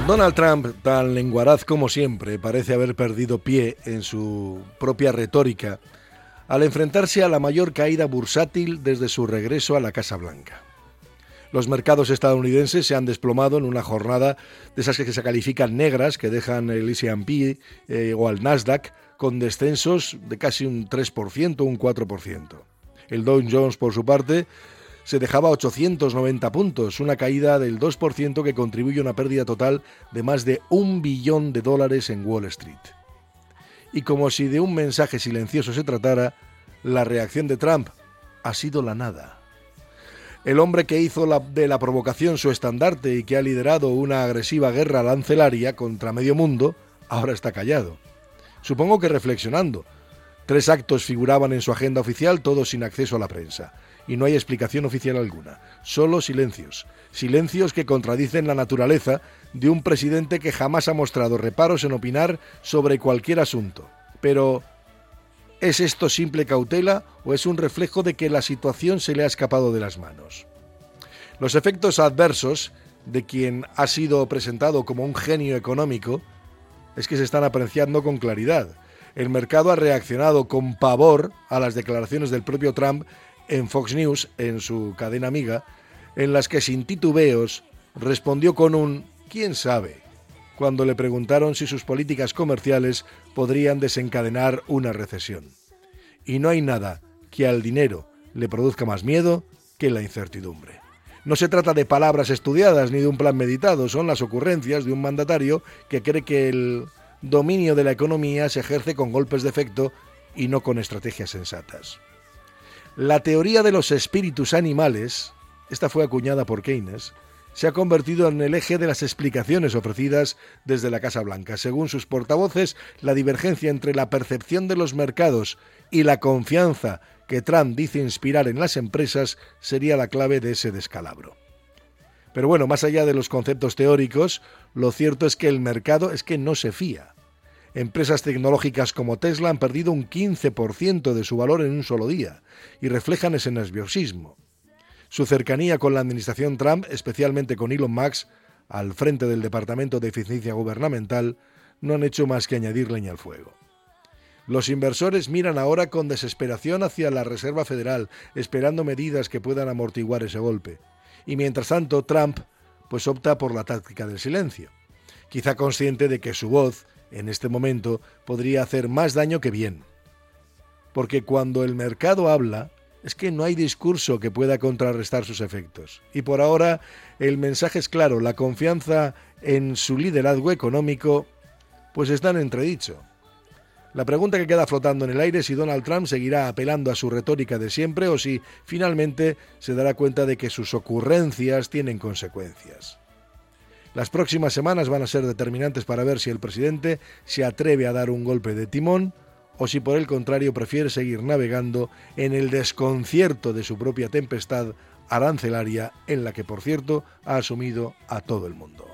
Donald Trump, tan lenguaraz como siempre, parece haber perdido pie en su propia retórica al enfrentarse a la mayor caída bursátil desde su regreso a la Casa Blanca. Los mercados estadounidenses se han desplomado en una jornada de esas que se califican negras, que dejan el S&P o al Nasdaq con descensos de casi un 3%, un 4%. El Dow Jones, por su parte, se dejaba 890 puntos, una caída del 2% que contribuye a una pérdida total de más de $1 billón en Wall Street. Y como si de un mensaje silencioso se tratara, la reacción de Trump ha sido la nada. El hombre que hizo de la provocación su estandarte y que ha liderado una agresiva guerra arancelaria contra medio mundo, ahora está callado. Supongo que reflexionando. 3 actos figuraban en su agenda oficial, todos sin acceso a la prensa. Y no hay explicación oficial alguna. Solo silencios. Silencios que contradicen la naturaleza de un presidente que jamás ha mostrado reparos en opinar sobre cualquier asunto. Pero, ¿es esto simple cautela o es un reflejo de que la situación se le ha escapado de las manos? Los efectos adversos de quien ha sido presentado como un genio económico es que se están apreciando con claridad. El mercado ha reaccionado con pavor a las declaraciones del propio Trump en Fox News, en su cadena amiga, en las que sin titubeos respondió con un «¿quién sabe?», cuando le preguntaron si sus políticas comerciales podrían desencadenar una recesión. Y no hay nada que al dinero le produzca más miedo que la incertidumbre. No se trata de palabras estudiadas ni de un plan meditado, son las ocurrencias de un mandatario que cree que el dominio de la economía se ejerce con golpes de efecto y no con estrategias sensatas. La teoría de los espíritus animales, esta fue acuñada por Keynes, se ha convertido en el eje de las explicaciones ofrecidas desde la Casa Blanca. Según sus portavoces, la divergencia entre la percepción de los mercados y la confianza que Trump dice inspirar en las empresas sería la clave de ese descalabro. Pero bueno, más allá de los conceptos teóricos, lo cierto es que el mercado no se fía. Empresas tecnológicas como Tesla han perdido un 15% de su valor en un solo día y reflejan ese nerviosismo. Su cercanía con la administración Trump, especialmente con Elon Musk, al frente del Departamento de Eficiencia Gubernamental, no han hecho más que añadir leña al fuego. Los inversores miran ahora con desesperación hacia la Reserva Federal, esperando medidas que puedan amortiguar ese golpe. Y mientras tanto, Trump opta por la táctica del silencio, quizá consciente de que su voz, en este momento, podría hacer más daño que bien. Porque cuando el mercado habla, es que no hay discurso que pueda contrarrestar sus efectos. Y por ahora, el mensaje es claro, la confianza en su liderazgo económico, está en entredicho. La pregunta que queda flotando en el aire es si Donald Trump seguirá apelando a su retórica de siempre o si finalmente se dará cuenta de que sus ocurrencias tienen consecuencias. Las próximas semanas van a ser determinantes para ver si el presidente se atreve a dar un golpe de timón o si por el contrario prefiere seguir navegando en el desconcierto de su propia tempestad arancelaria en la que, por cierto, ha asumido a todo el mundo.